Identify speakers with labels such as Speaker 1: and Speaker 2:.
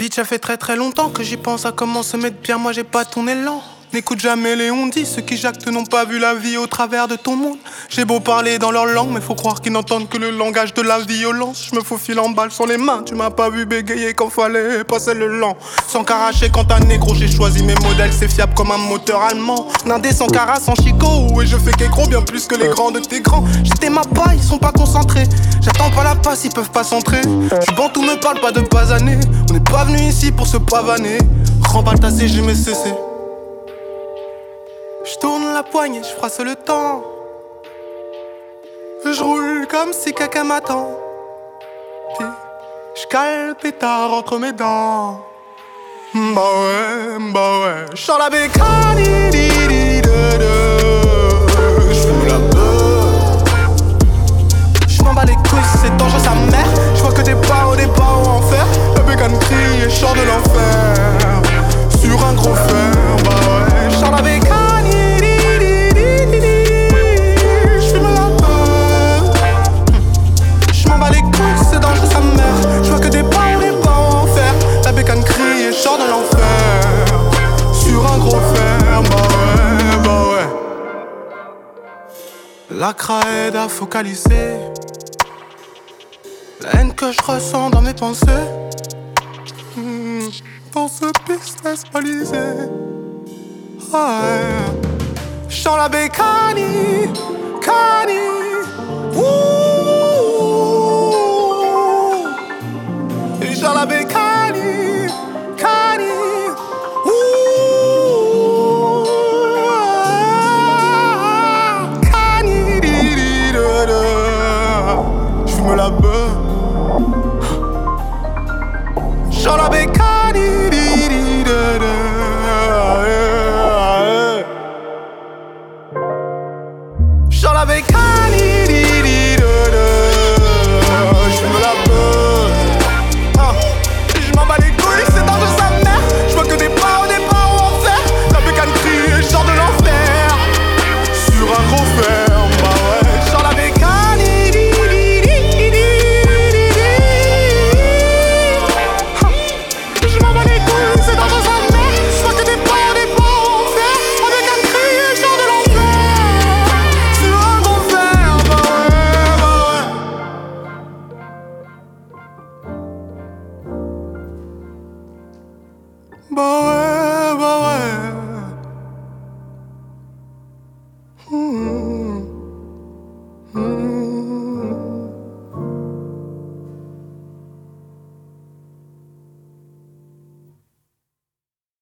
Speaker 1: Bitch, ça fait très longtemps que j'y pense à comment se mettre bien, moi j'ai pas ton élan. N'écoute jamais les on-dit, ceux qui jactent n'ont pas vu la vie au travers de ton monde. J'ai beau parler dans leur langue, mais faut croire qu'ils n'entendent que le langage de la violence. Je me faufile en balle sur les mains, tu m'as pas vu bégayer quand fallait passer le lent. Sans caracher quand un négro, j'ai choisi mes modèles, c'est fiable comme un moteur allemand. Nindé sans cara, sans chico, et je fais qu'écro bien plus que les grands de tes grands. J'étais ma paille, ils sont pas concentrés. J'attends pas la passe, ils peuvent pas s'entrer. J'suis bon, tout me parle pas de basaner. On n'est pas venu ici pour se pavaner. Remballe ta CG, mais cessé. J'tourne la poignée, j'frasse le temps. J'roule comme si quelqu'un m'attend. J'cale le pétard entre mes dents. Bah ouais. J'sors la bécane, j'fume la beuh. J'm'en bats les couilles, c'est dangereux sa mère. J'vois que des barreaux en enfer. La bécane crie et j'sors de l'enfer. Sur un gros fer, bah ouais. J'sors la bécane. C'est dangereux sa mère. Je vois que des pas en enfer. La bécane crie et sort de l'enfer. Sur un gros fer, bah ouais. La craie à focaliser la haine que je ressens dans mes pensées. Dans ce business balisé. Ouais. J'sens la bécane, cani. J'sens la bécane, cani. Cani. J'fume la beuh. J'sens la bécane. J'sens la bécane. J'fume la beuh. J'm'en bats les couilles, c'est dangereux sa mère. J'vois que des pas en enfer. La bécane crie et j'sors de l'enfer. Sur un gros fer, bah ouais. J'sors la bécane. J'm'en bats les couilles, c'est dangereux sa mère. J'vois que des pas en enfer. La bécane crie et j'sors de l'enfer. Sur un gros fer, bah ouais.